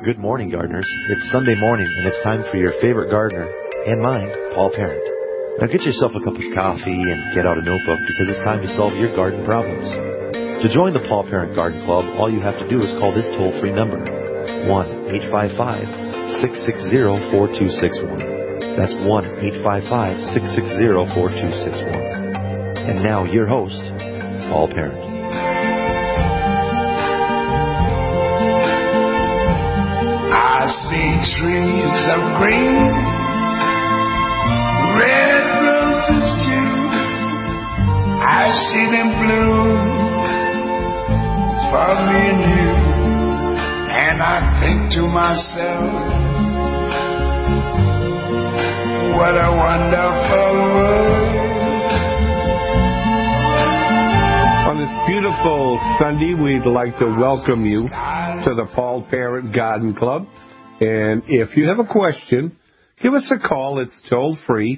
Good morning, gardeners. It's Sunday morning, and it's time for your favorite gardener, and mine, Paul Parent. Now get yourself a cup of coffee and get out a notebook because it's time to solve your garden problems. To join the Paul Parent Garden Club, all you have to do is call this toll-free number, 1-855-660-4261. That's 1-855-660-4261. And now your host, Paul Parent. I see trees of green, red roses too. I see them bloom for me and you. And I think to myself, what a wonderful world. On this beautiful Sunday, we'd like to welcome you to the Paul Parent Garden Club. And if you have a question, give us a call. It's toll-free,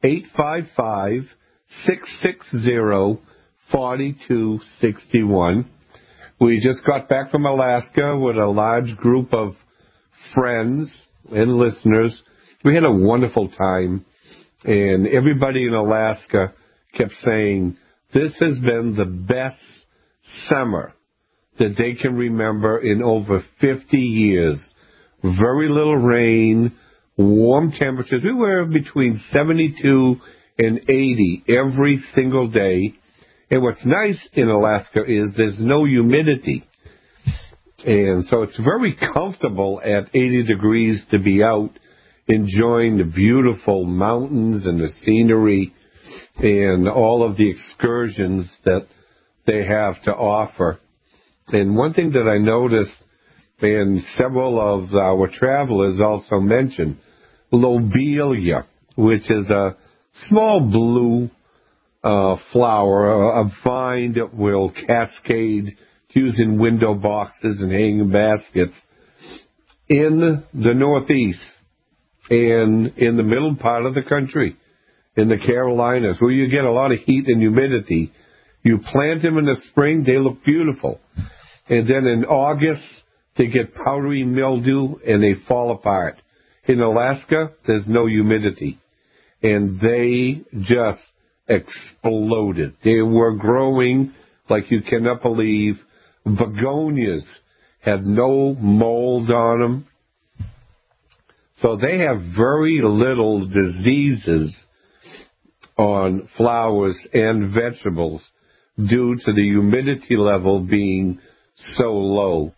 855-660-4261. We just got back from Alaska with a large group of friends and listeners. We had a wonderful time, and everybody in Alaska kept saying, this has been the best summer that they can remember in over 50 years. Very little rain, warm temperatures. We were between 72 and 80 every single day. And what's nice in Alaska is there's no humidity. And so it's very comfortable at 80 degrees to be out enjoying the beautiful mountains and the scenery and all of the excursions that they have to offer. And one thing that I noticed, and several of our travelers also mentioned, lobelia, which is a small blue flower, a vine that will cascade used in window boxes and hanging baskets in the Northeast and in the middle part of the country, in the Carolinas, where you get a lot of heat and humidity. You plant them in the spring, they look beautiful. And then in August, they get powdery mildew and they fall apart. In Alaska, there's no humidity. And they just exploded. They were growing like you cannot believe. Begonias had no mold on them. So they have very little diseases on flowers and vegetables due to the humidity level being so low.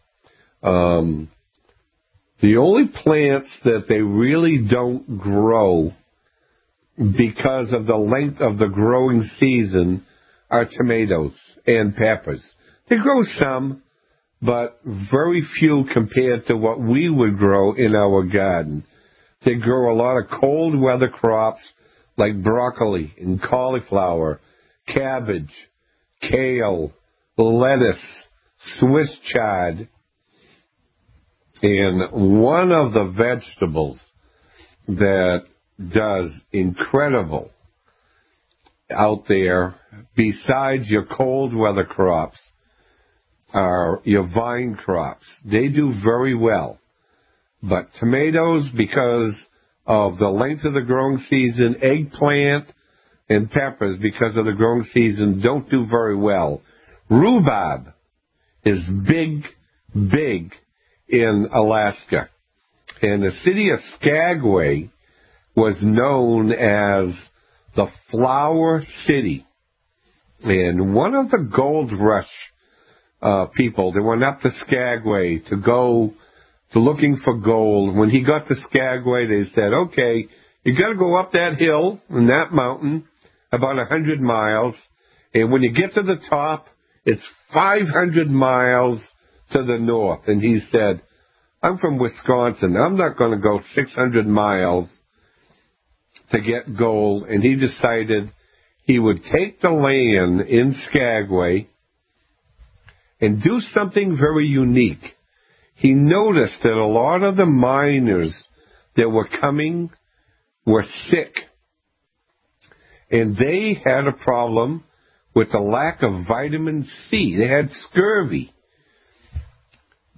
The only plants that they really don't grow because of the length of the growing season are tomatoes and peppers. They grow some, but very few compared to what we would grow in our garden. They grow a lot of cold weather crops like broccoli and cauliflower, cabbage, kale, lettuce, Swiss chard. And one of the vegetables that does incredible out there, besides your cold weather crops, are your vine crops. They do very well. But tomatoes, because of the length of the growing season, eggplant, and peppers, because of the growing season, don't do very well. Rhubarb is big in Alaska. And the city of Skagway was known as the Flower City. And one of the gold rush people that went up to Skagway to go to looking for gold, when he got to Skagway, they said, okay, you got to go up that hill and that mountain about 100 miles. And when you get to the top, it's 500 miles to the north. And he said, I'm from Wisconsin. I'm not going to go 600 miles to get gold. And he decided he would take the land in Skagway and do something very unique. He noticed that a lot of the miners that were coming were sick. And they had a problem with the lack of vitamin C. They had scurvy.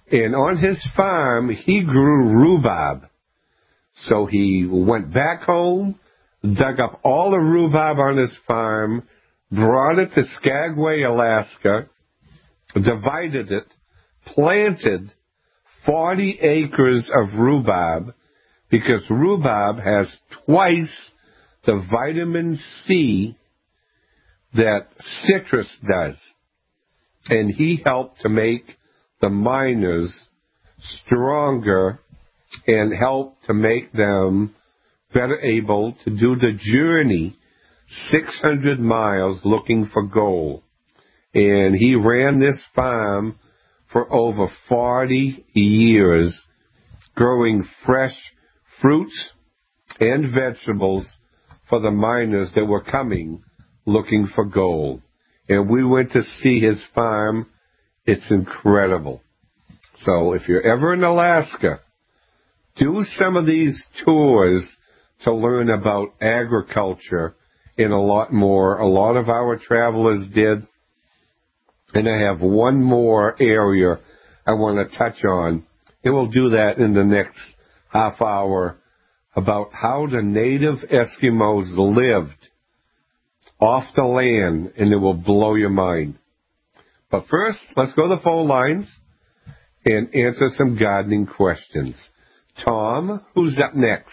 And on his farm, he grew rhubarb. So he went back home, dug up all the rhubarb on his farm, brought it to Skagway, Alaska, divided it, planted 40 acres of rhubarb, because rhubarb has twice the vitamin C that citrus does. And he helped to make the miners stronger and helped to make them better able to do the journey 600 miles looking for gold. And he ran this farm for over 40 years, growing fresh fruits and vegetables for the miners that were coming looking for gold. And we went to see his farm. It's incredible. So if you're ever in Alaska, do some of these tours to learn about agriculture and a lot more. A lot of our travelers did. And I have one more area I want to touch on, and we'll do that in the next half hour, about how the native Eskimos lived off the land, and it will blow your mind. But first, let's go to the phone lines and answer some gardening questions. Tom, who's up next?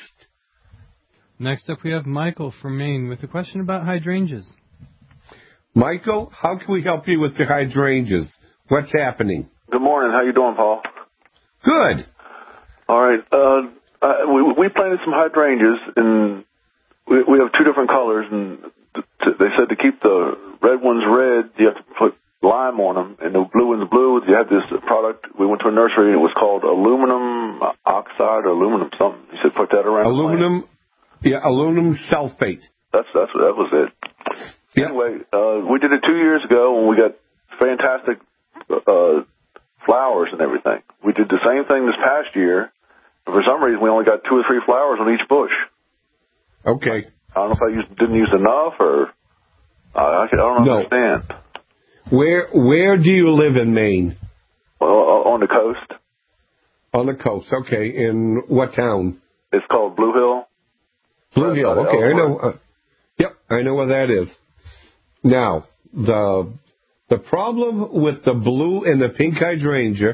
Next up, we have Michael from Maine with a question about hydrangeas. Michael, how can we help you with the hydrangeas? What's happening? Good morning. How you doing, Paul? Good. All right. We planted some hydrangeas, and we have two different colors. And they said to keep the red ones red, you have to put lime on them, and the blue ones blue. You have this product. We went to a nursery, and it was called aluminum oxide or aluminum something. You said put that around. Aluminum, aluminum sulfate. That was it. Yep. Anyway, we did it 2 years ago, and we got fantastic flowers and everything. We did the same thing this past year. But for some reason, we only got 2 or 3 flowers on each bush. Okay. I don't know if I didn't use enough, or I don't understand. Where do you live in Maine? Well, on the coast. On the coast, okay. In what town? It's called Blue Hill. Blue Hill, okay. I know. Yep, I know where that is. Now, the problem with the blue and the pink hydrangea,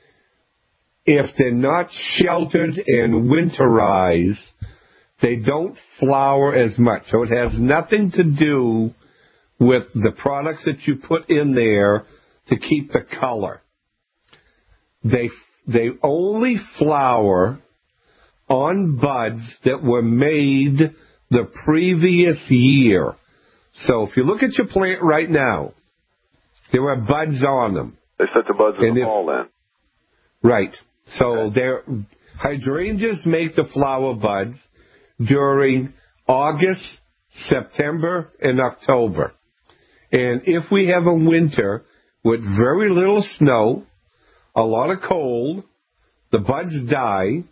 if they're not sheltered and winterized, they don't flower as much. So it has nothing to do with the products that you put in there to keep the color. They only flower on buds that were made the previous year. So if you look at your plant right now, there are buds on them. They set the buds in the fall then. Right. So hydrangeas make the flower buds during August, September, and October. And if we have a winter with very little snow, a lot of cold, the buds die,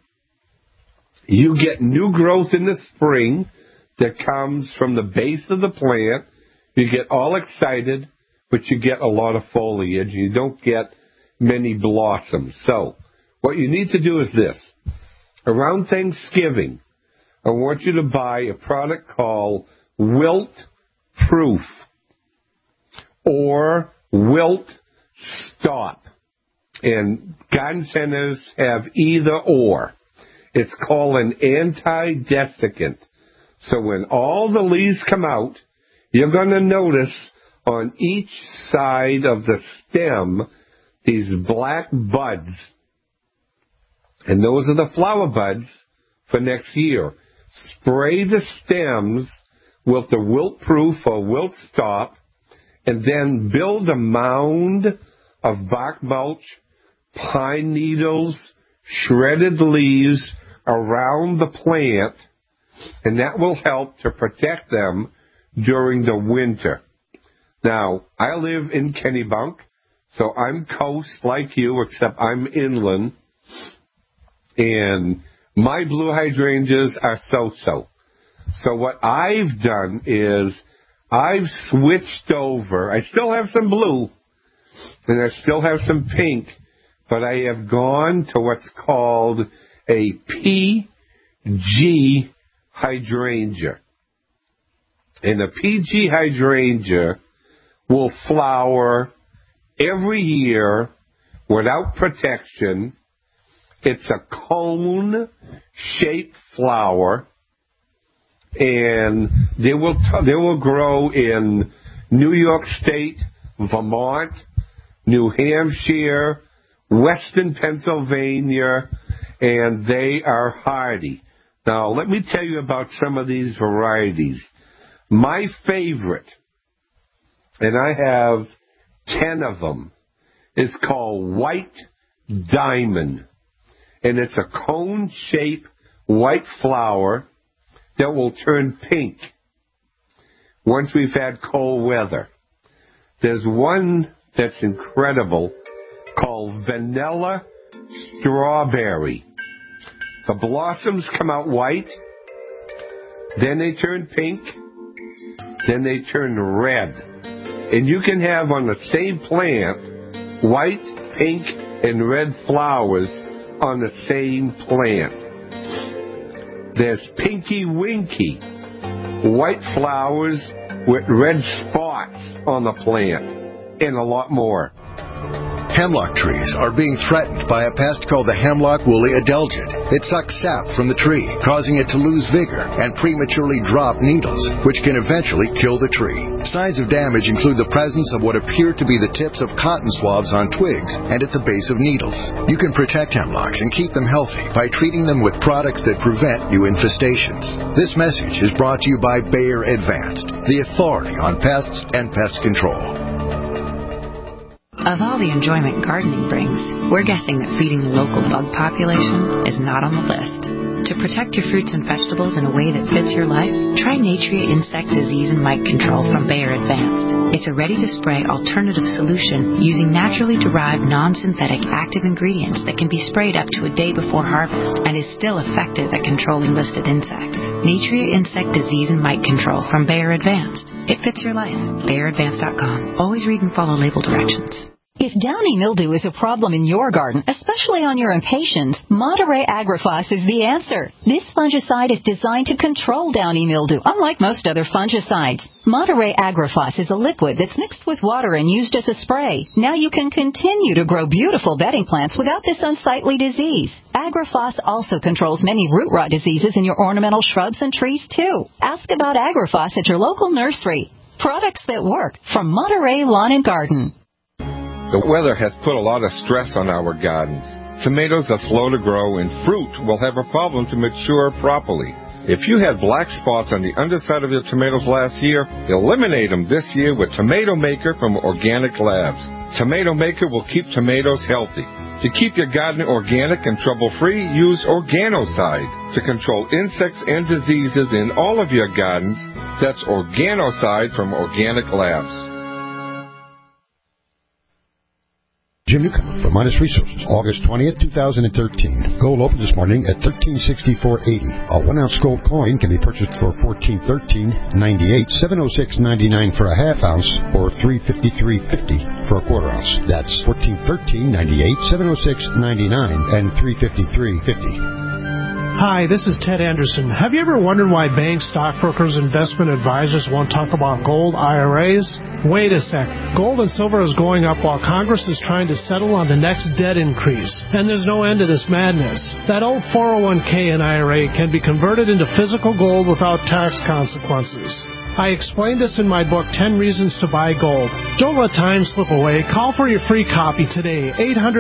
you get new growth in the spring that comes from the base of the plant. You get all excited, but you get a lot of foliage. You don't get many blossoms. So what you need to do is this. Around Thanksgiving, I want you to buy a product called Wilt Proof or Wilt Stop. And garden centers have either or. It's called an anti-desiccant. So when all the leaves come out, you're going to notice on each side of the stem these black buds. And those are the flower buds for next year. Spray the stems with the Wilt Proof or Wilt Stop, and then build a mound of bark mulch, pine needles, shredded leaves around the plant, and that will help to protect them during the winter. Now, I live in Kennebunk, so I'm coast like you, except I'm inland, and my blue hydrangeas are so-so. So what I've done is I've switched over. I still have some blue, and I still have some pink, but I have gone to what's called a PG hydrangea. And a PG hydrangea will flower every year without protection. It's a cone-shaped flower, and they will grow in New York State, Vermont, New Hampshire, Western Pennsylvania, and they are hardy. Now, let me tell you about some of these varieties. My favorite, and I have 10 of them, is called White Diamond. And it's a cone-shaped white flower that will turn pink once we've had cold weather. There's one that's incredible called Vanilla Strawberry. The blossoms come out white, then they turn pink, then they turn red. And you can have on the same plant white, pink, and red flowers on the same plant. There's Pinky Winky, white flowers with red spots on the plant, and a lot more. Hemlock trees are being threatened by a pest called the hemlock woolly adelgid. It sucks sap from the tree, causing it to lose vigor and prematurely drop needles, which can eventually kill the tree. Signs of damage include the presence of what appear to be the tips of cotton swabs on twigs and at the base of needles. You can protect hemlocks and keep them healthy by treating them with products that prevent new infestations. This message is brought to you by Bayer Advanced, the authority on pests and pest control. Of all the enjoyment gardening brings, we're guessing that feeding the local bug population is not on the list. To protect your fruits and vegetables in a way that fits your life, try Natria Insect Disease and Mite Control from Bayer Advanced. It's a ready-to-spray alternative solution using naturally derived non-synthetic active ingredients that can be sprayed up to a day before harvest and is still effective at controlling listed insects. Natria Insect Disease and Mite Control from Bayer Advanced. It fits your life. BayerAdvanced.com. Always read and follow label directions. If downy mildew is a problem in your garden, especially on your impatiens, Monterey Agrifos is the answer. This fungicide is designed to control downy mildew, unlike most other fungicides. Monterey Agrifos is a liquid that's mixed with water and used as a spray. Now you can continue to grow beautiful bedding plants without this unsightly disease. Agrifos also controls many root rot diseases in your ornamental shrubs and trees, too. Ask about Agrifos at your local nursery. Products that work from Monterey Lawn and Garden. The weather has put a lot of stress on our gardens. Tomatoes are slow to grow and fruit will have a problem to mature properly. If you had black spots on the underside of your tomatoes last year, eliminate them this year with Tomato Maker from Organic Labs. Tomato Maker will keep tomatoes healthy. To keep your garden organic and trouble-free, use Organocide to control insects and diseases in all of your gardens. That's Organocide from Organic Labs. Jim Newcomer from Midas Resources, August 20th, 2013. Gold opened this morning at $1364.80. A 1-ounce gold coin can be purchased for $1413.98, $706.99 for a half ounce, or $353.50 for a quarter ounce. That's $1413.98, $706.99, and $353.50. Hi, this is Ted Anderson. Have you ever wondered why banks, stockbrokers, investment advisors won't talk about gold IRAs? Wait a sec. Gold and silver is going up while Congress is trying to settle on the next debt increase. And there's no end to this madness. That old 401k and IRA can be converted into physical gold without tax consequences. I explained this in my book, 10 Reasons to Buy Gold. Don't let time slip away. Call for your free copy today,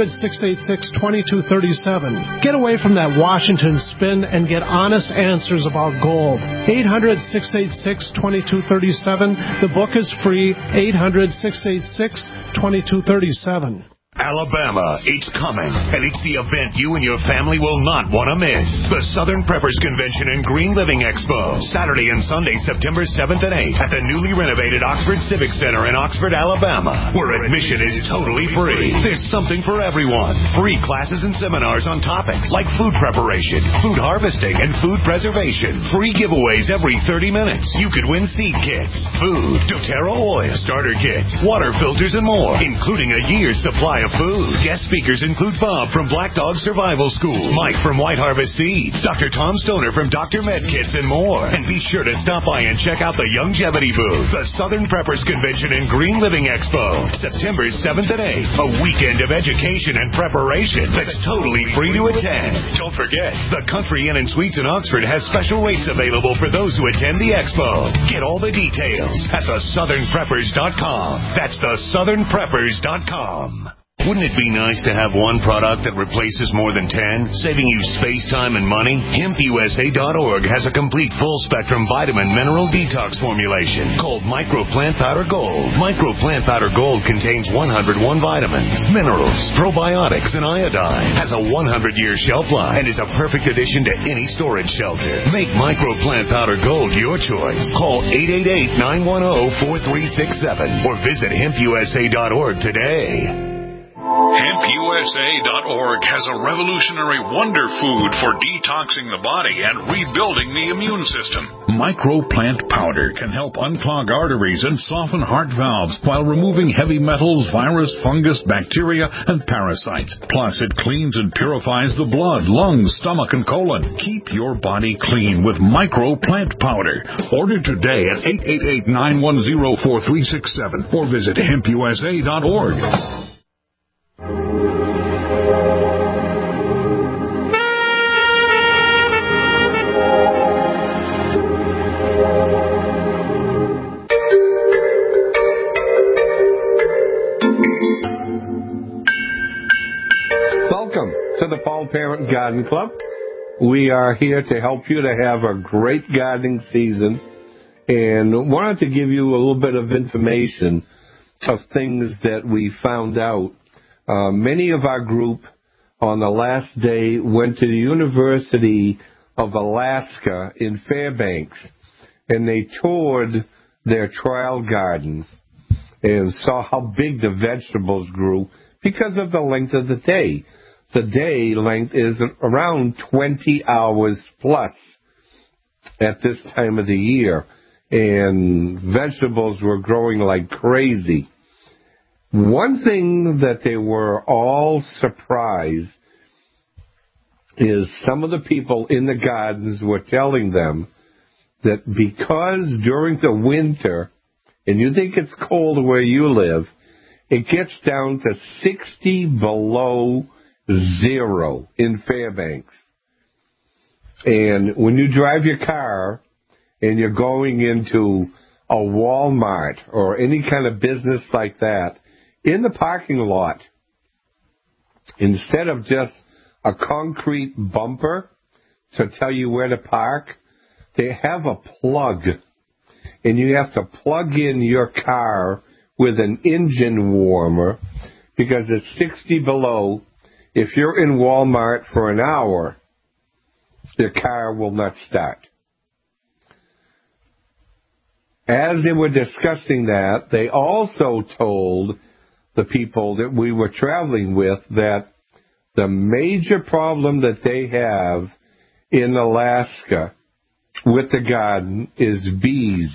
800-686-2237. Get away from that Washington spin and get honest answers about gold. 800-686-2237. The book is free, 800-686-2237. Alabama, it's coming, and it's the event you and your family will not want to miss. The Southern Preppers Convention and Green Living Expo, Saturday and Sunday, September 7th and 8th, at the newly renovated Oxford Civic Center in Oxford, Alabama, where admission is totally free. There's something for everyone. Free classes and seminars on topics like food preparation, food harvesting, and food preservation. Free giveaways every 30 minutes. You could win seed kits, food, doTERRA oil, starter kits, water filters, and more, including a year's supply of of food. Guest speakers include Bob from Black Dog Survival School, Mike from White Harvest Seeds, Dr. Tom Stoner from Dr. Medkits, and more. And be sure to stop by and check out the Longevity booth, the Southern Preppers Convention and Green Living Expo, September 7th and 8th. A weekend of education and preparation that's totally free to attend. Don't forget, the Country Inn and Suites in Oxford has special rates available for those who attend the expo. Get all the details at thesouthernpreppers.com. That's thesouthernpreppers.com. Wouldn't it be nice to have one product that replaces more than 10, saving you space, time, and money? HempUSA.org has a complete full-spectrum vitamin mineral detox formulation called Micro Plant Powder Gold. Micro Plant Powder Gold contains 101 vitamins, minerals, probiotics, and iodine. Has a 100-year shelf life and is a perfect addition to any storage shelter. Make Micro Plant Powder Gold your choice. Call 888-910-4367 or visit HempUSA.org today. HempUSA.org has a revolutionary wonder food for detoxing the body and rebuilding the immune system. Microplant powder can help unclog arteries and soften heart valves while removing heavy metals, virus, fungus, bacteria, and parasites. Plus, it cleans and purifies the blood, lungs, stomach, and colon. Keep your body clean with Microplant powder. Order today at 888-910-4367 or visit HempUSA.org. Welcome to the Paul Parent Garden Club. We are here to help you to have a great gardening season and wanted to give you a little bit of information of things that we found out. Many of our group on the last day went to the University of Alaska in Fairbanks, and they toured their trial gardens and saw how big the vegetables grew because of the length of the day. The day length is around 20 hours plus at this time of the year, and vegetables were growing like crazy. One thing that they were all surprised is some of the people in the gardens were telling them that because during the winter, and you think it's cold where you live, it gets down to 60 below zero in Fairbanks. And when you drive your car and you're going into a Walmart or any kind of business like that, in the parking lot, instead of just a concrete bumper to tell you where to park, they have a plug. And you have to plug in your car with an engine warmer because it's 60 below. If you're in Walmart for an hour, your car will not start. As they were discussing that, they also told the people that we were traveling with that the major problem that they have in Alaska with the garden is bees.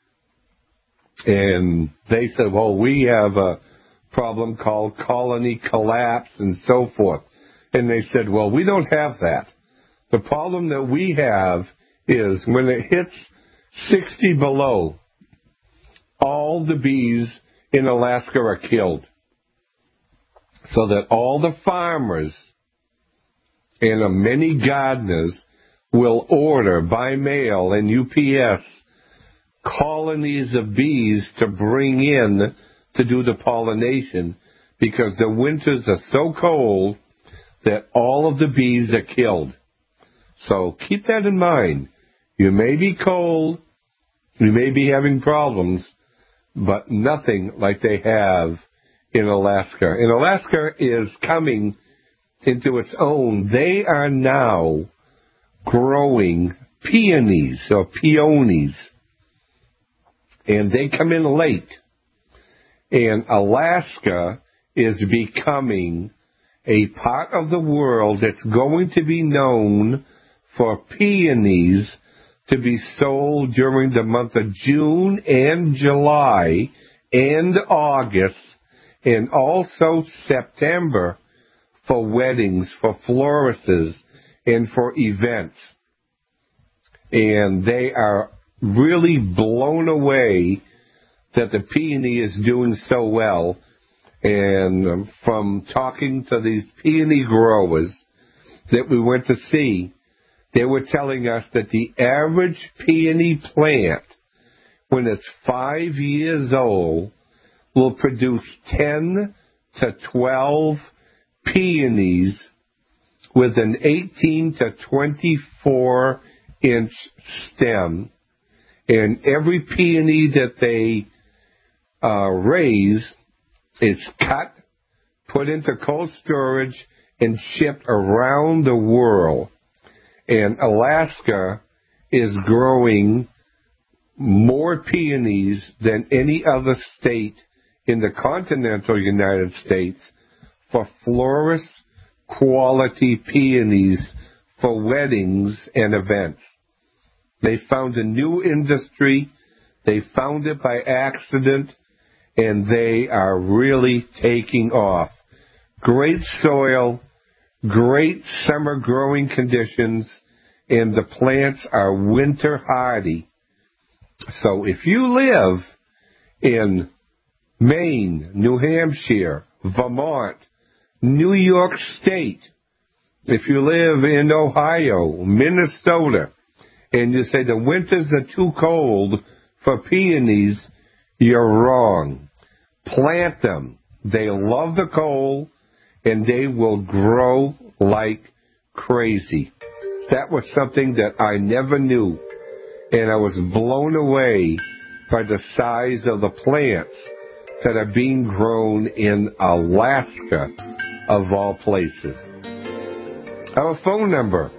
And they said, well, we have a problem called colony collapse and so forth. And they said, well, we don't have that. The problem that we have is when it hits 60 below, all the bees in Alaska are killed. So that all the farmers and many gardeners will order by mail and UPS colonies of bees to bring in to do the pollination because the winters are so cold that all of the bees are killed. So keep that in mind. You may be cold, you may be having problems, but nothing like they have in Alaska. And Alaska is coming into its own. They are now growing peonies or peonies, and they come in late. And Alaska is becoming a part of the world that's going to be known for peonies to be sold during the month of June and July and August and also September for weddings, for florists, and for events. And they are really blown away that the peony is doing so well. And from talking to these peony growers that we went to see, they were telling us that the average peony plant, when it's 5 years old, will produce 10 to 12 peonies with an 18 to 24 inch stem. And every peony that they raise is cut, put into cold storage, and shipped around the world. And Alaska is growing more peonies than any other state in the continental United States for florist quality peonies for weddings and events. They found a new industry. They found it by accident, and they are really taking off. Great soil, great summer growing conditions, and the plants are winter hardy. So if you live in Maine, New Hampshire, Vermont, New York State, if you live in Ohio, Minnesota, and you say the winters are too cold for peonies, you're wrong. Plant them. They love the cold, and they will grow like crazy. That was something that I never knew, and I was blown away by the size of the plants that are being grown in Alaska, of all places. Our phone number,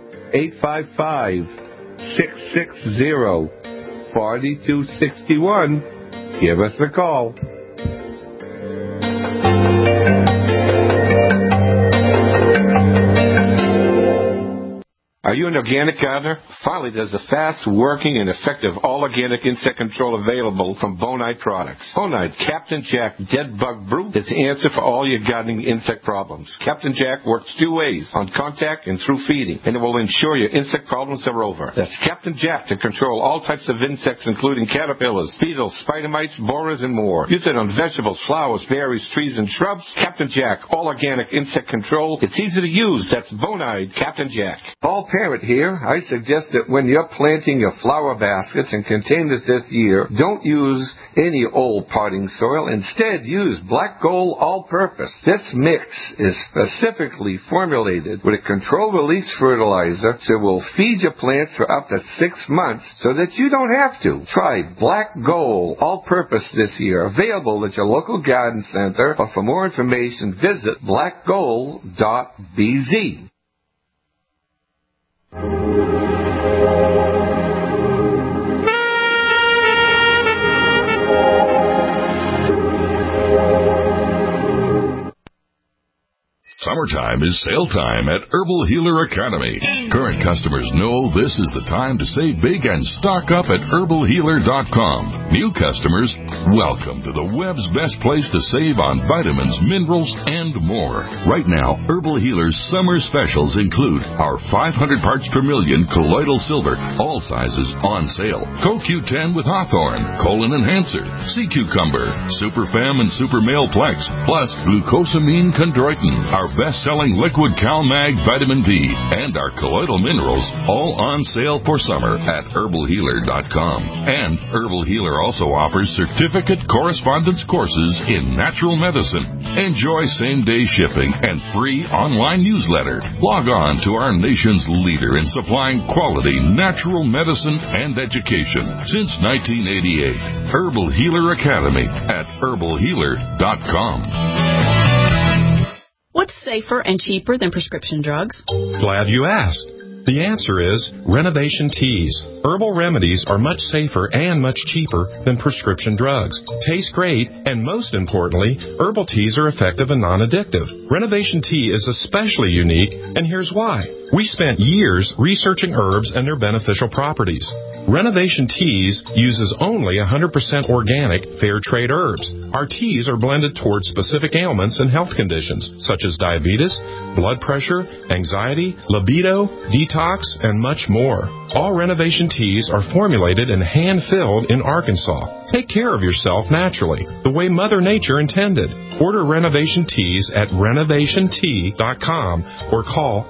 855-660-4261. Give us a call. Are you an organic gardener? Finally, there's a fast-working and effective all-organic insect control available from Bonide Products. Bonide Captain Jack Dead Bug Brew is the answer for all your gardening insect problems. Captain Jack works 2 ways, on contact and through feeding, and it will ensure your insect problems are over. That's Captain Jack to control all types of insects, including caterpillars, beetles, spider mites, borers, and more. Use it on vegetables, flowers, berries, trees, and shrubs. Captain Jack, all-organic insect control. It's easy to use. That's Bonide Captain Jack. Paul Parent here. I suggest that when you're planting your flower baskets and containers this year, don't use any old potting soil. Instead, use Black Gold All-Purpose. This mix is specifically formulated with a controlled-release fertilizer, so it will feed your plants for up to 6 months so that you don't have to. Try Black Gold All-Purpose this year. Available at your local garden center. Or for more information, visit blackgold.bz. Summertime is sale time at Herbal Healer Academy. Current customers know this is the time to save big and stock up at herbalhealer.com. New customers, welcome to the web's best place to save on vitamins, minerals, and more. Right now, Herbal Healer's summer specials include our 500 parts per million colloidal silver, all sizes on sale. CoQ10 with Hawthorne, colon enhancer, sea cucumber, Super Fem and Super Male Plex, plus glucosamine chondroitin, our best-selling liquid CalMag vitamin D, and our colloidal minerals, all on sale for summer at herbalhealer.com. And Herbal Healer also offers certificate correspondence courses in natural medicine. Enjoy same-day shipping and free online newsletter. Log on to our nation's leader in supplying quality natural medicine and education since 1988. Herbal Healer Academy at herbalhealer.com. What's safer and cheaper than prescription drugs? Glad you asked. The answer is Renovation Teas. Herbal remedies are much safer and much cheaper than prescription drugs. Taste great, and most importantly, herbal teas are effective and non-addictive. Renovation Tea is especially unique, and here's why. We spent years researching herbs and their beneficial properties. Renovation Teas uses only 100% organic, fair trade herbs. Our teas are blended towards specific ailments and health conditions, such as diabetes, blood pressure, anxiety, libido, detox, and much more. All Renovation Teas are formulated and hand-filled in Arkansas. Take care of yourself naturally, the way Mother Nature intended. Order Renovation Teas at renovationtea.com or call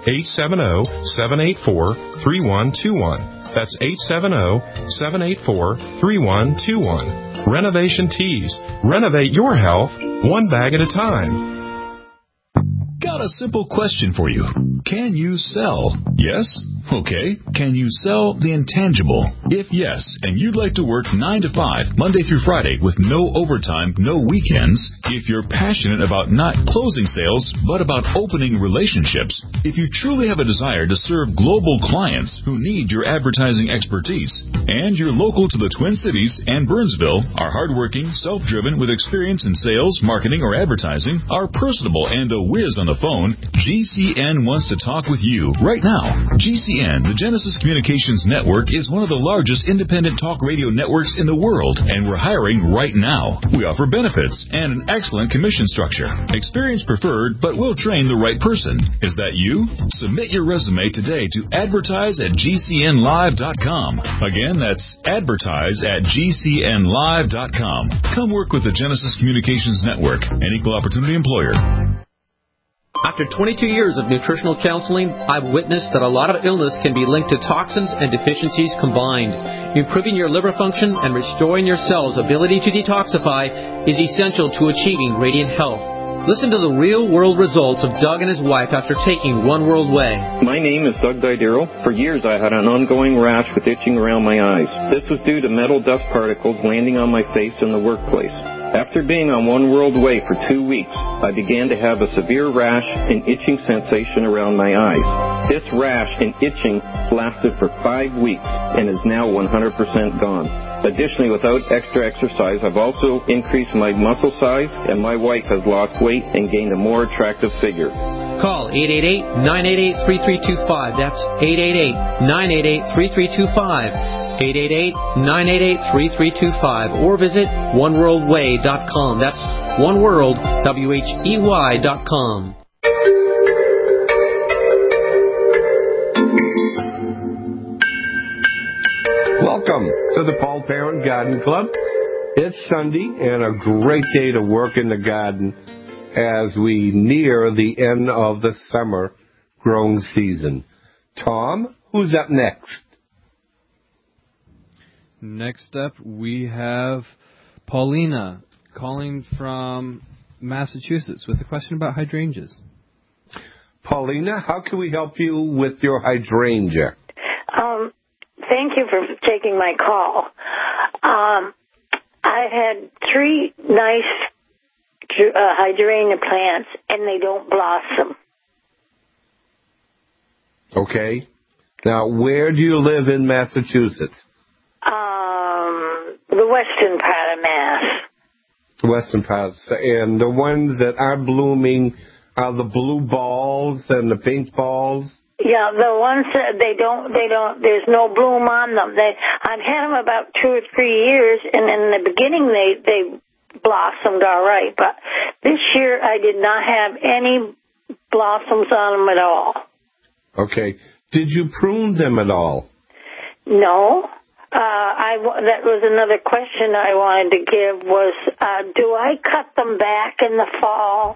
870-784-3121. That's 870-784-3121. Renovation Teas. Renovate your health one bag at a time. Got a simple question for you. Can you sell? Yes? Okay. Can you sell the intangible? If yes, and you'd like to work 9 to 5, Monday through Friday, with no overtime, no weekends, if you're passionate about not closing sales, but about opening relationships, if you truly have a desire to serve global clients who need your advertising expertise, and you're local to the Twin Cities and Burnsville, are hardworking, self-driven, with experience in sales, marketing, or advertising, are personable, and a whiz on the phone, GCN wants to talk with you right now. GCN, the Genesis Communications Network, is one of the largest independent talk radio networks in the world, and we're hiring right now. We offer benefits and an excellent commission structure. Experience preferred, but we'll train the right person. Is that you? Submit your resume today to advertise@gcnlive.com. Again, that's advertise@gcnlive.com. Come work with the Genesis Communications Network, an equal opportunity employer. After 22 years of nutritional counseling, I've witnessed that a lot of illness can be linked to toxins and deficiencies combined. Improving your liver function and restoring your cells' ability to detoxify is essential to achieving radiant health. Listen to the real-world results of Doug and his wife after taking One World Way. My name is Doug Didero. For years I had an ongoing rash with itching around my eyes. This was due to metal dust particles landing on my face in the workplace. After being on One World Way for 2 weeks, I began to have a severe rash and itching sensation around my eyes. This rash and itching lasted for 5 weeks and is now 100% gone. Additionally, without extra exercise, I've also increased my muscle size, and my wife has lost weight and gained a more attractive figure. Call 888-988-3325. That's 888-988-3325. 888-988-3325. Or visit oneworldway.com. That's oneworld.com. Welcome to the Paul Parent Garden Club. It's Sunday and a great day to work in the garden as we near the end of the summer growing season. Tom, who's up next? Next up, we have Paulina calling from Massachusetts with a question about hydrangeas. Paulina, how can we help you with your hydrangea? Thank you for taking my call. I've had 3 nice hydrangea plants, and they don't blossom. Okay. Now, where do you live in Massachusetts? The western part of Mass. Western part. And the ones that are blooming are the blue balls and the pink balls? Yeah, the ones that they don't, there's no bloom on them. I've had them about 2 or 3 years, and in the beginning they blossomed all right, but this year I did not have any blossoms on them at all. Okay. Did you prune them at all? No. That was another question I wanted to give was, do I cut them back in the fall?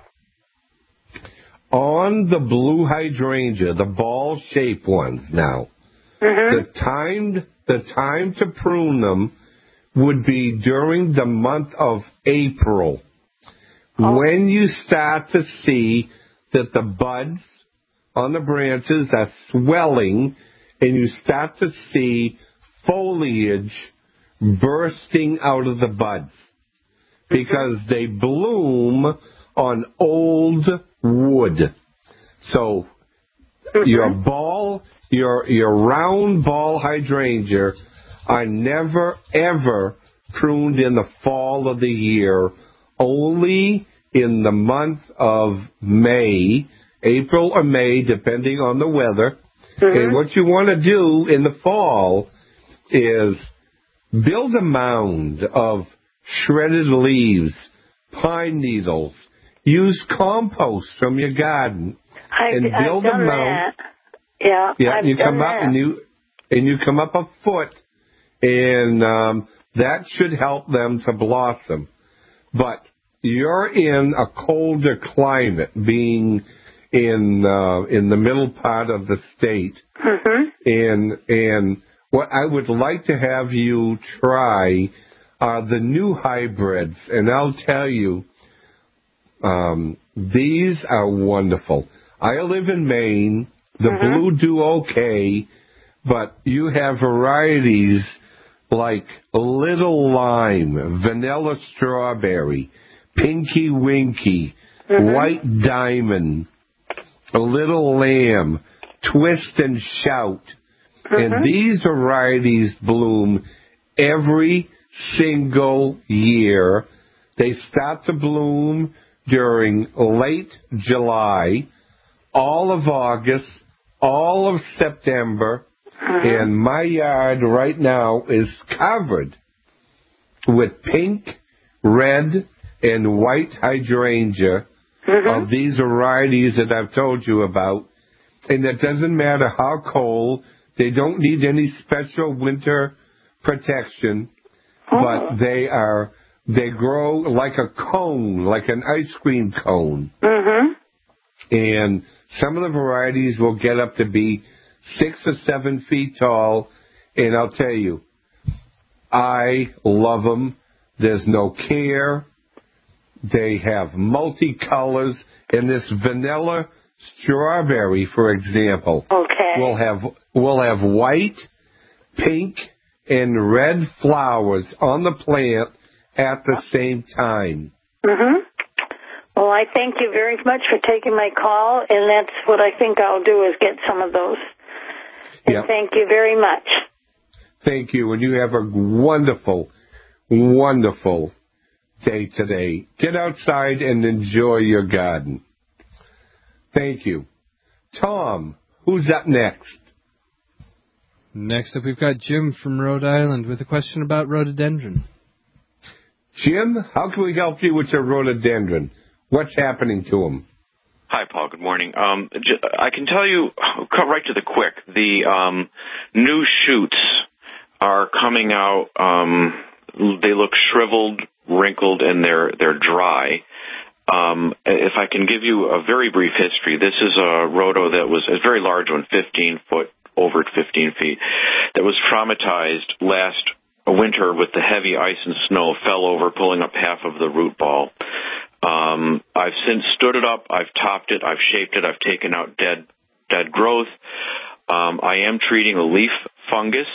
On the blue hydrangea, the ball-shaped ones now, the time to prune them would be during the month of April, when you start to see that the buds on the branches are swelling and you start to see foliage bursting out of the buds because they bloom on old wood. So your round ball hydrangea are never ever pruned in the fall of the year, only in the month of May, April or May, depending on the weather. And what you want to do in the fall is build a mound of shredded leaves, pine needles. Use compost from your garden and build a mound. Yeah, you come up and you come up a foot, and that should help them to blossom. But you're in a colder climate, being in the middle part of the state, and what I would like to have you try are the new hybrids, and I'll tell you, these are wonderful. I live in Maine. The blue do okay, but you have varieties like Little Lime, Vanilla Strawberry, Pinky Winky, White Diamond, Little Lamb, Twist and Shout. And these varieties bloom every single year. They start to bloom during late July, all of August, all of September, and my yard right now is covered with pink, red, and white hydrangea of these varieties that I've told you about. And it doesn't matter how cold, they don't need any special winter protection, but they grow like a cone, like an ice cream cone. And some of the varieties will get up to be 6 or 7 feet tall. And I'll tell you, I love them. There's no care. They have multicolors. And this vanilla strawberry, for example, will have white, pink, and red flowers on the plant at the same time. Well, I thank you very much for taking my call, and that's what I think I'll do is get some of those. And thank you very much. Thank you, and you have a wonderful, wonderful day today. Get outside and enjoy your garden. Thank you. Tom, who's up next? Next up, we've got Jim from Rhode Island with a question about rhododendron. Jim, how can we help you with your rhododendron? What's happening to them? Hi, Paul. Good morning. I can tell you, cut right to the quick, the new shoots are coming out. They look shriveled, wrinkled, and they're dry. If I can give you a very brief history, this is a rhodo that was a very large one, 15 foot, over 15 feet, that was traumatized last winter with the heavy ice and snow, fell over, pulling up half of the root ball. I've since stood it up, I've topped it, I've shaped it, I've taken out dead growth. I am treating a leaf fungus.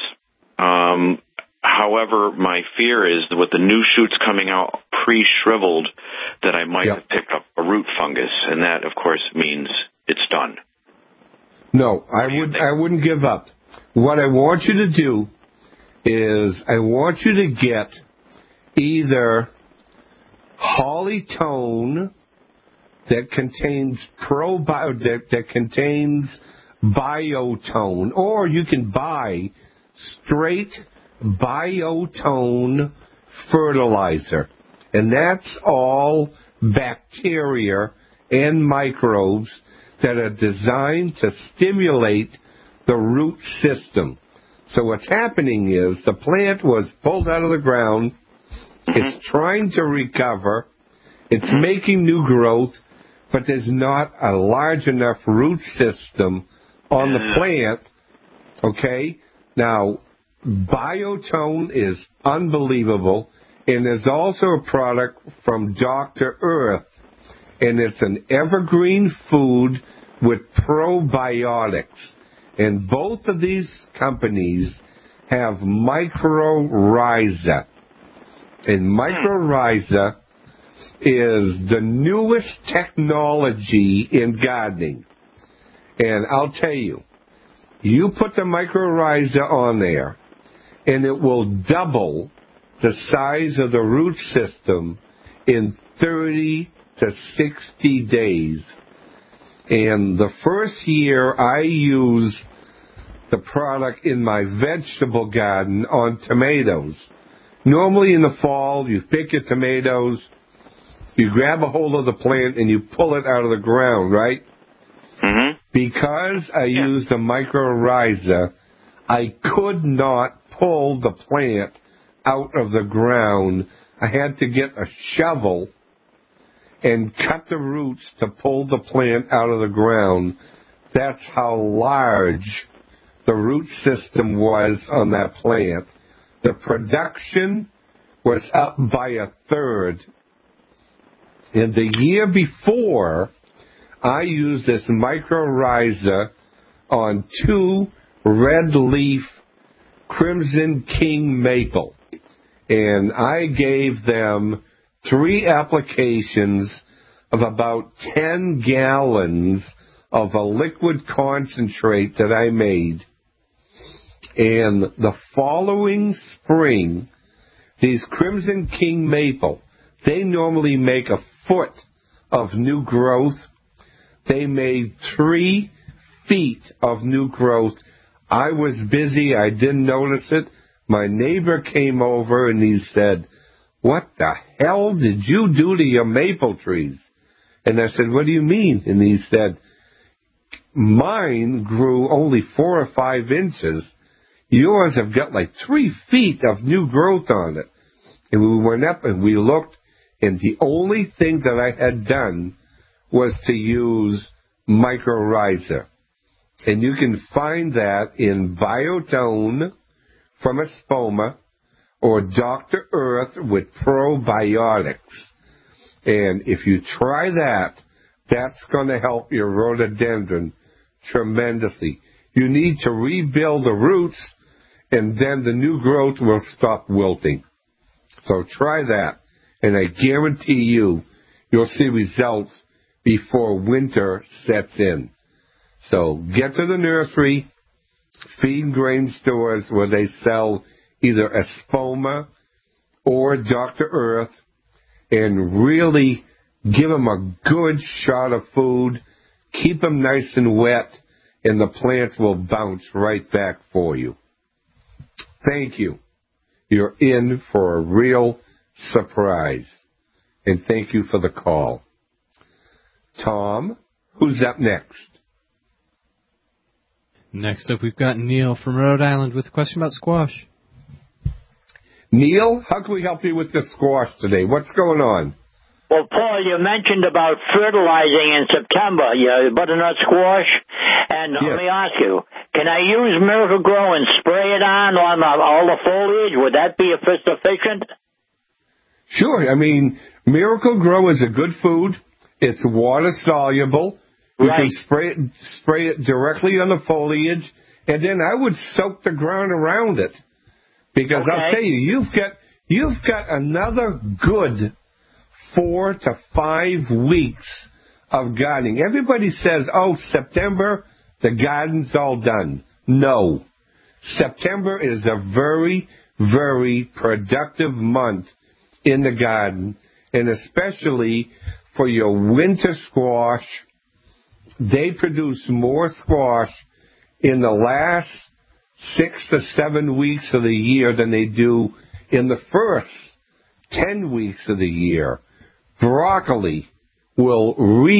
However, my fear is that with the new shoots coming out pre-shriveled, that I might have picked up a root fungus, and that, of course, means it's done. No, I wouldn't give up. What I want you to do is I want you to get either Hollytone that contains that contains Biotone, or you can buy straight Biotone fertilizer, and that's all bacteria and microbes that are designed to stimulate the root system. So what's happening is the plant was pulled out of the ground. It's trying to recover. It's making new growth, but there's not a large enough root system on the plant. Okay? Now, Biotone is unbelievable, and there's also a product from Dr. Earth, and it's an evergreen food with probiotics. And both of these companies have mycorrhiza. And mycorrhiza is the newest technology in gardening. And I'll tell you, you put the mycorrhiza on there, and it will double the size of the root system in 30 to 60 days. And the first year I used the product in my vegetable garden on tomatoes. Normally in the fall, you pick your tomatoes, you grab a hold of the plant, and you pull it out of the ground, right? Mm-hmm. Because I used a mycorrhiza, I could not pull the plant out of the ground. I had to get a shovel and cut the roots to pull the plant out of the ground. That's how large the root system was on that plant. The production was up by a third. And the year before, I used this mycorrhiza on 2 red leaf Crimson King maple. And I gave them 3 applications of about 10 gallons of a liquid concentrate that I made. And the following spring, these Crimson King maple, they normally make a foot of new growth. They made 3 feet of new growth. I was busy. I didn't notice it. My neighbor came over and he said, "What the hell did you do to your maple trees?" And I said, "What do you mean?" And he said, "Mine grew only 4 or 5 inches. Yours have got like 3 feet of new growth on it." And we went up and we looked, and the only thing that I had done was to use mycorrhiza. And you can find that in Biotone from Espoma or Dr. Earth with probiotics. And if you try that, that's going to help your rhododendron tremendously. You need to rebuild the roots, and then the new growth will stop wilting. So try that, and I guarantee you'll see results before winter sets in. So get to the nursery, feed grain stores where they sell either Espoma or Dr. Earth, and really give them a good shot of food. Keep them nice and wet, and the plants will bounce right back for you. Thank you. You're in for a real surprise. And thank you for the call. Tom, who's up next? Next up, we've got Neil from Rhode Island with a question about squash. Neil, how can we help you with the squash today? What's going on? Well, Paul, you mentioned about fertilizing in September, butternut squash. And yes. Let me ask you, can I use Miracle Grow and spray it on all the foliage? Would that be sufficient? Sure. I mean, Miracle Grow is a good food. It's water soluble. You can spray it directly on the foliage, and then I would soak the ground around it. Because I'll tell you, you've got another good 4 to 5 weeks of gardening. Everybody says, "Oh, September, the garden's all done." No. September is a very, very productive month in the garden, and especially for your winter squash. They produce more squash in the last 6 to 7 weeks of the year than they do in the first 10 weeks of the year. Broccoli will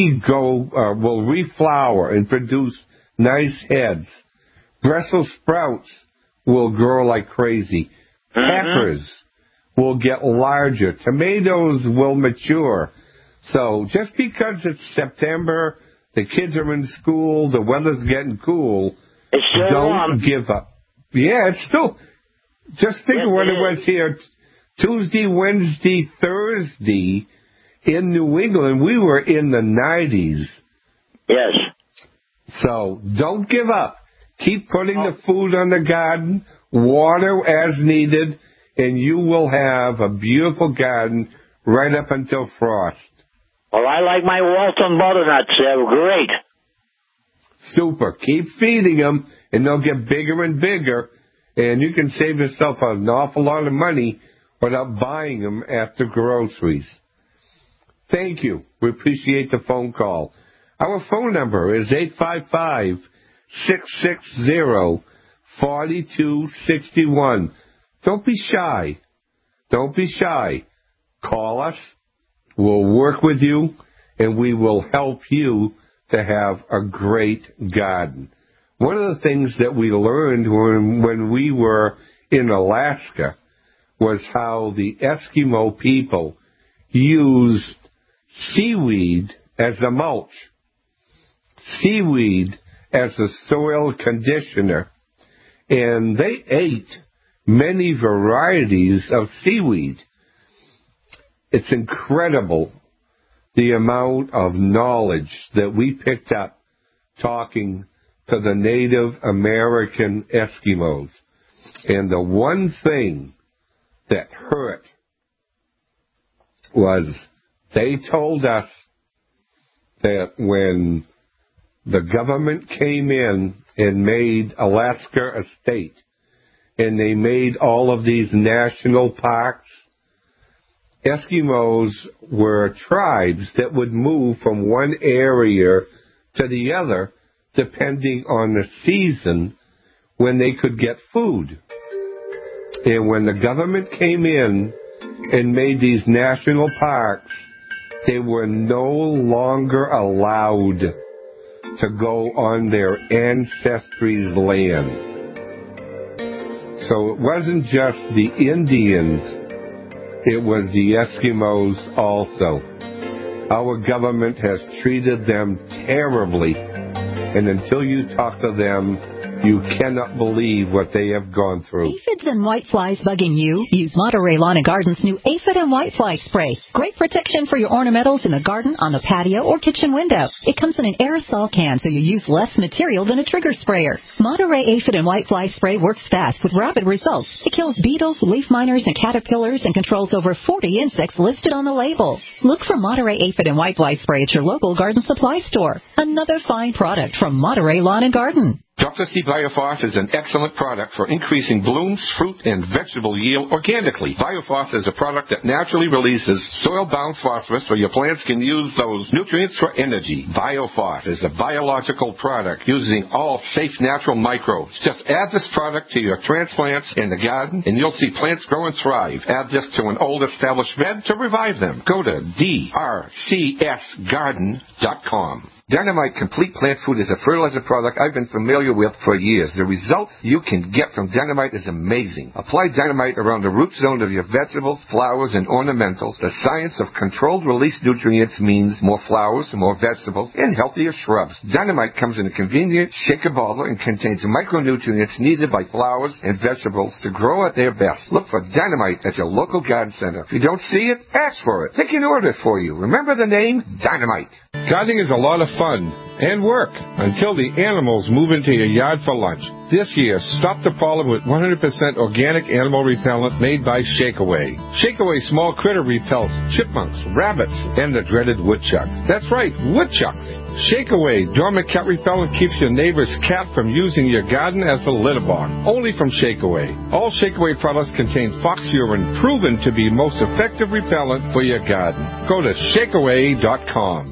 reflower and produce nice heads. Brussels sprouts will grow like crazy. Peppers will get larger. Tomatoes will mature. So just because it's September, the kids are in school, the weather's getting cool, don't give up. Yeah, it's still, just think of what it was here Tuesday, Wednesday, Thursday in New England. We were in the 90s. Yes. So don't give up. Keep putting the food on the garden, water as needed, and you will have a beautiful garden right up until frost. Well, I like my Walton butternuts. They're great. Super. Keep feeding them, and they'll get bigger and bigger, and you can save yourself an awful lot of money without buying them at the groceries. Thank you. We appreciate the phone call. Our phone number is 4261. Don't be shy. Don't be shy. Call us. We'll work with you, and we will help you to have a great garden. One of the things that we learned when we were in Alaska was how the Eskimo people used seaweed as a mulch, seaweed as a soil conditioner, and they ate many varieties of seaweed. It's incredible the amount of knowledge that we picked up talking to the Native American Eskimos. And the one thing that hurt was they told us that when the government came in and made Alaska a state, and they made all of these national parks, Eskimos were tribes that would move from one area to the other depending on the season when they could get food. And when the government came in and made these national parks, they were no longer allowed to go on their ancestry's land. So it wasn't just the Indians, it was the Eskimos also. Our government has treated them terribly, and until you talk to them, you cannot believe what they have gone through. Aphids and whiteflies bugging you? Use Monterey Lawn and Garden's new Aphid and Whitefly Spray. Great protection for your ornamentals in the garden, on the patio, or kitchen window. It comes in an aerosol can, so you use less material than a trigger sprayer. Monterey Aphid and Whitefly Spray works fast with rapid results. It kills beetles, leaf miners, and caterpillars and controls over 40 insects listed on the label. Look for Monterey Aphid and Whitefly Spray at your local garden supply store. Another fine product from Monterey Lawn and Garden. Dr. C. Biofos is an excellent product for increasing blooms, fruit, and vegetable yield organically. Biofos is a product that naturally releases soil-bound phosphorus so your plants can use those nutrients for energy. Biofos is a biological product using all safe natural microbes. Just add this product to your transplants in the garden and you'll see plants grow and thrive. Add this to an old established bed to revive them. Go to drcsgarden.com. Dynamite Complete Plant Food is a fertilizer product I've been familiar with for years. The results you can get from Dynamite is amazing. Apply Dynamite around the root zone of your vegetables, flowers, and ornamentals. The science of controlled release nutrients means more flowers, more vegetables, and healthier shrubs. Dynamite comes in a convenient shaker bottle and contains micronutrients needed by flowers and vegetables to grow at their best. Look for Dynamite at your local garden center. If you don't see it, ask for it. They can order it for you. Remember the name? Dynamite. Gardening is a lot of fun and work until the animals move into your yard for lunch. This year, stop the problem with 100% organic animal repellent made by Shakeaway. Shakeaway small critter repels chipmunks, rabbits, and the dreaded woodchucks. That's right, woodchucks. Shakeaway dormant cat repellent keeps your neighbor's cat from using your garden as a litter box. Only from Shakeaway. All Shakeaway products contain fox urine, proven to be most effective repellent for your garden. Go to shakeaway.com.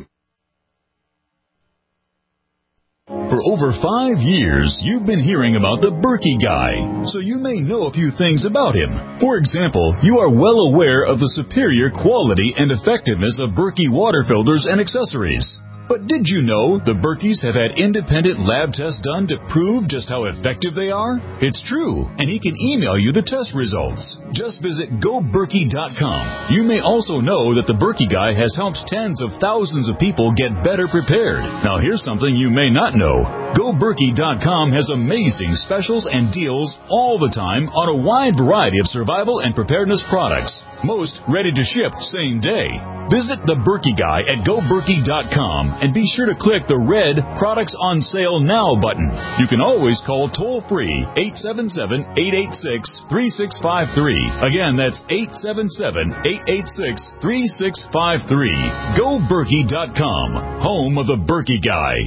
For over 5 years, you've been hearing about the Berkey Guy, so you may know a few things about him. For example, you are well aware of the superior quality and effectiveness of Berkey water filters and accessories. But did you know the Berkeys have had independent lab tests done to prove just how effective they are? It's true, and he can email you the test results. Just visit GoBerkey.com. You may also know that the Berkey Guy has helped tens of thousands of people get better prepared. Now here's something you may not know. GoBerkey.com has amazing specials and deals all the time on a wide variety of survival and preparedness products. Most ready to ship same day. Visit the Berkey Guy at GoBerkey.com and be sure to click the red Products on Sale Now button. You can always call toll-free 877-886-3653. Again, that's 877-886-3653. GoBerkey.com, home of the Berkey Guy.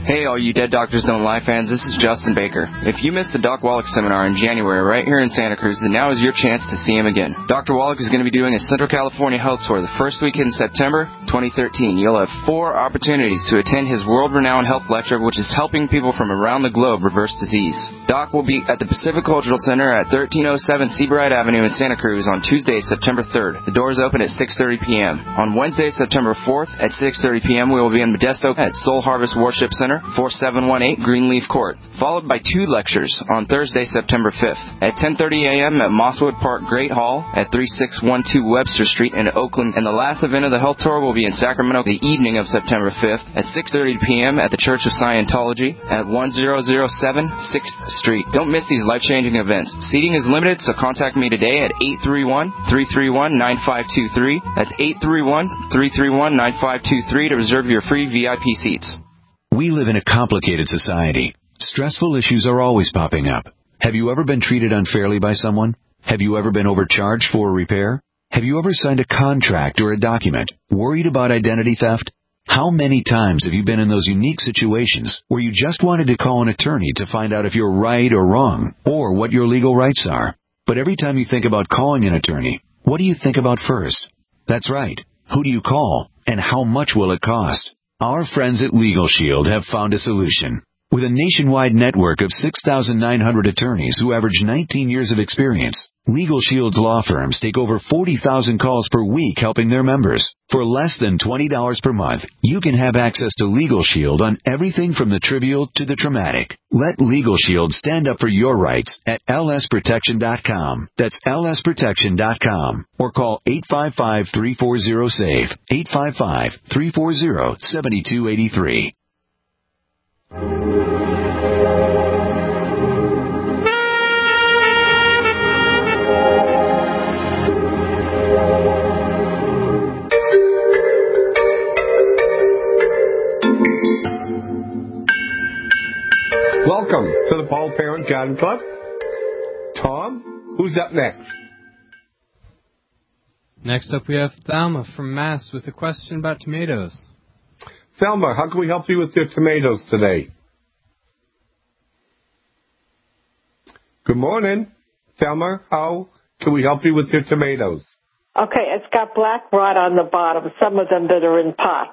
Hey, all you Dead Doctors Don't Lie fans, this is Justin Baker. If you missed the Doc Wallach seminar in January right here in Santa Cruz, then now is your chance to see him again. Dr. Wallach is going to be doing a Central California health tour the first week in September 2013. You'll have 4 opportunities to attend his world-renowned health lecture, which is helping people from around the globe reverse disease. Doc will be at the Pacific Cultural Center at 1307 Seabright Avenue in Santa Cruz on Tuesday, September 3rd. The doors open at 6:30 p.m. On Wednesday, September 4th at 6:30 p.m., we will be in Modesto at Soul Harvest Worship Center, 4718 Greenleaf Court, followed by 2 lectures on Thursday, September 5th at 10:30 a.m. at Mosswood Park Great Hall at 3612 Webster Street in Oakland. And the last event of the health tour will be in Sacramento the evening of September 5th at 6:30 p.m. at the Church of Scientology at 1007 6th Street. Don't miss these life-changing events. Seating is limited, so contact me today at 831-331-9523. That's 831-331-9523 to reserve your free VIP seats. We live in a complicated society. Stressful issues are always popping up. Have you ever been treated unfairly by someone? Have you ever been overcharged for a repair? Have you ever signed a contract or a document worried about identity theft? How many times have you been in those unique situations where you just wanted to call an attorney to find out if you're right or wrong, or what your legal rights are? But every time you think about calling an attorney, what do you think about first? That's right. Who do you call, and how much will it cost? Our friends at Legal Shield have found a solution. With a nationwide network of 6,900 attorneys who average 19 years of experience, Legal Shield's law firms take over 40,000 calls per week helping their members. For less than $20 per month, you can have access to Legal Shield on everything from the trivial to the traumatic. Let Legal Shield stand up for your rights at lsprotection.com. That's lsprotection.com. Or call 855-340-SAVE, 855-340-7283. Welcome to the Paul Parent Garden Club. Tom, who's up next? Next up we have Thelma from Mass with a question about tomatoes. Thelma, how can we help you with your tomatoes today? Good morning. Thelma, how can we help you with your tomatoes? Okay, it's got black rot on the bottom, some of them that are in pots.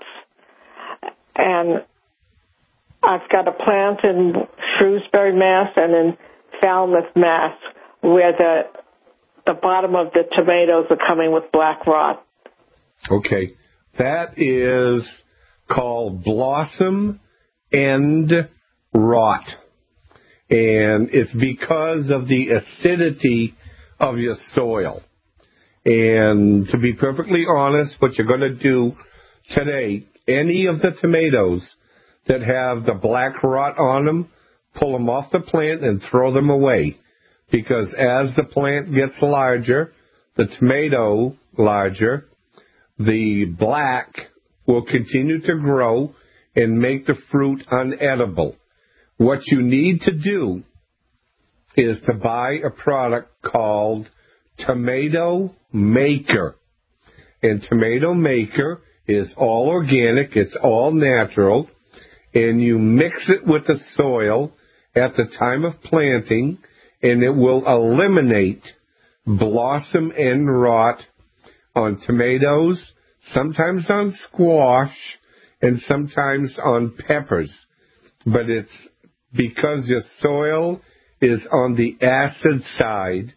And I've got a plant in Shrewsbury, Mass, and in Falmouth, Mass, where the bottom of the tomatoes are coming with black rot. Okay, that is called blossom end rot. And it's because of the acidity of your soil. And to be perfectly honest, what you're going to do today, any of the tomatoes that have the black rot on them, pull them off the plant and throw them away. Because as the plant gets larger, the tomato larger, the black will continue to grow and make the fruit unedible. What you need to do is to buy a product called Tomato Maker. And Tomato Maker is all organic, it's all natural, and you mix it with the soil at the time of planting, and it will eliminate blossom end rot on tomatoes, sometimes on squash, and sometimes on peppers. But it's because your soil is on the acid side,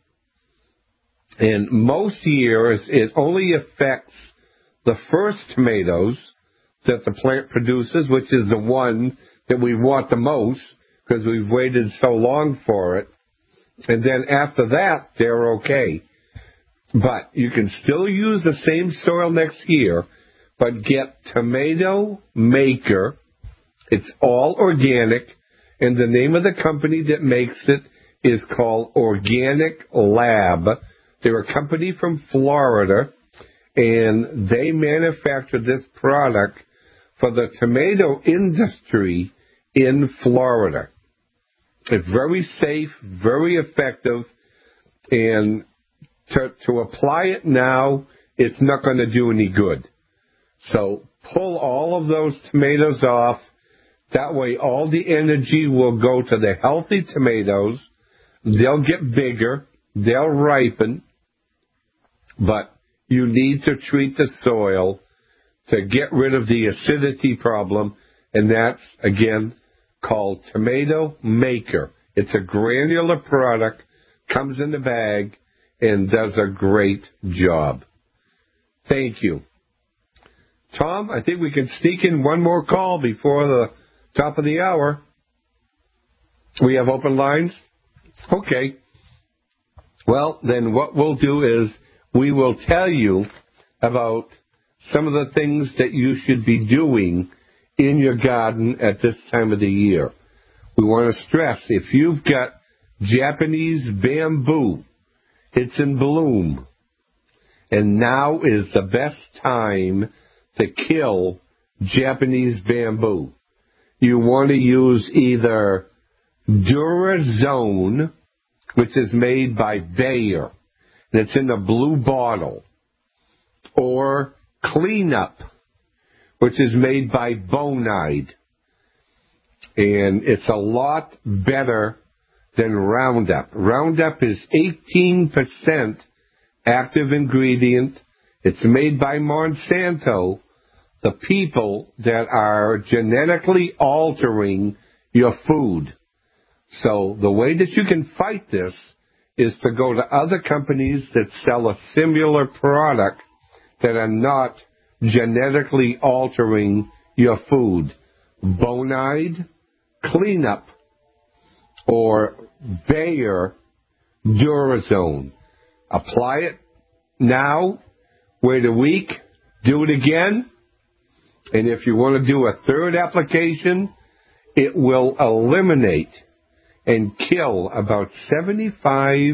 and most years it only affects the first tomatoes that the plant produces, which is the one that we want the most because we've waited so long for it. And then after that, they're okay. But you can still use the same soil next year, but get Tomato Maker. It's all organic, and the name of the company that makes it is called Organic Lab. They're a company from Florida, and they manufacture this product for the tomato industry in Florida. It's very safe, very effective, and to apply it now, it's not going to do any good. So pull all of those tomatoes off, That way all the energy will go to the healthy tomatoes. They'll get bigger. They'll ripen. But you need to treat the soil to get rid of the acidity problem. And that's, again, called Tomato Maker. It's a granular product, comes in the bag, and does a great job. Thank you. Tom, I think we can sneak in one more call before the top of the hour. We have open lines? Okay. Well, then what we'll do is we will tell you about some of the things that you should be doing in your garden at this time of the year. We want to stress, if you've got Japanese bamboo, it's in bloom, and now is the best time to kill Japanese bamboo. You want to use either Durazone, which is made by Bayer, and it's in a blue bottle, or Cleanup, which is made by Bonide. And it's a lot better than Roundup. Roundup is 18% active ingredient. It's made by Monsanto, the people that are genetically altering your food. So the way that you can fight this is to go to other companies that sell a similar product that are not genetically altering your food. Bonide, Cleanup, or Bayer Durazone. Apply it now, wait a week, do it again, and if you want to do a third application, it will eliminate and kill about 75%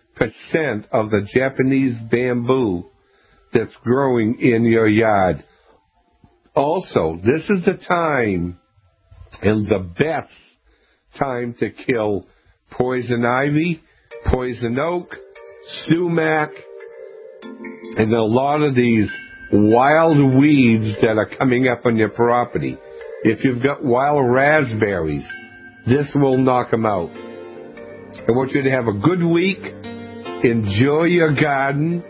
of the Japanese bamboo that's growing in your yard. Also, this is the time and the best time to kill poison ivy, poison oak, sumac, and a lot of these wild weeds that are coming up on your property. If you've got wild raspberries, this will knock them out. I want you to have a good week. Enjoy your garden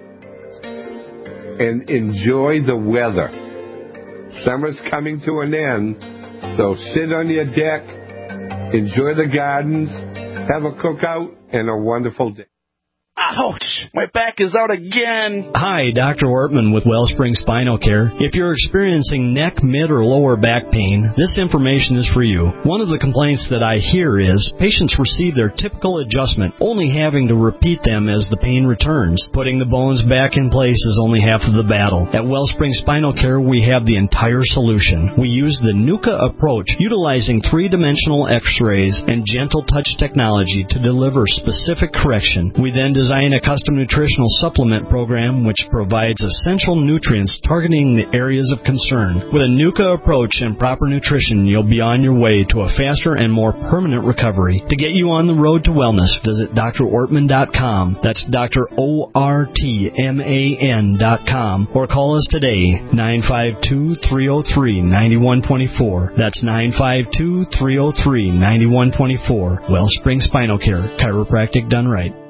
and enjoy the weather. Summer's coming to an end, so sit on your deck, enjoy the gardens, have a cookout, and a wonderful day. Ouch! My back is out again! Hi, Dr. Ortman with Wellspring Spinal Care. If you're experiencing neck, mid, or lower back pain, this information is for you. One of the complaints that I hear is patients receive their typical adjustment, only having to repeat them as the pain returns. Putting the bones back in place is only half of the battle. At Wellspring Spinal Care, we have the entire solution. We use the NUCA approach, utilizing three-dimensional x-rays and gentle touch technology to deliver specific correction. We then design a custom nutritional supplement program which provides essential nutrients targeting the areas of concern. With a NUCA approach and proper nutrition, you'll be on your way to a faster and more permanent recovery. To get you on the road to wellness, visit drortman.com. That's drortman.com, or call us today, 952-303-9124. That's 952-303-9124. Wellspring Spinal Care, chiropractic done right.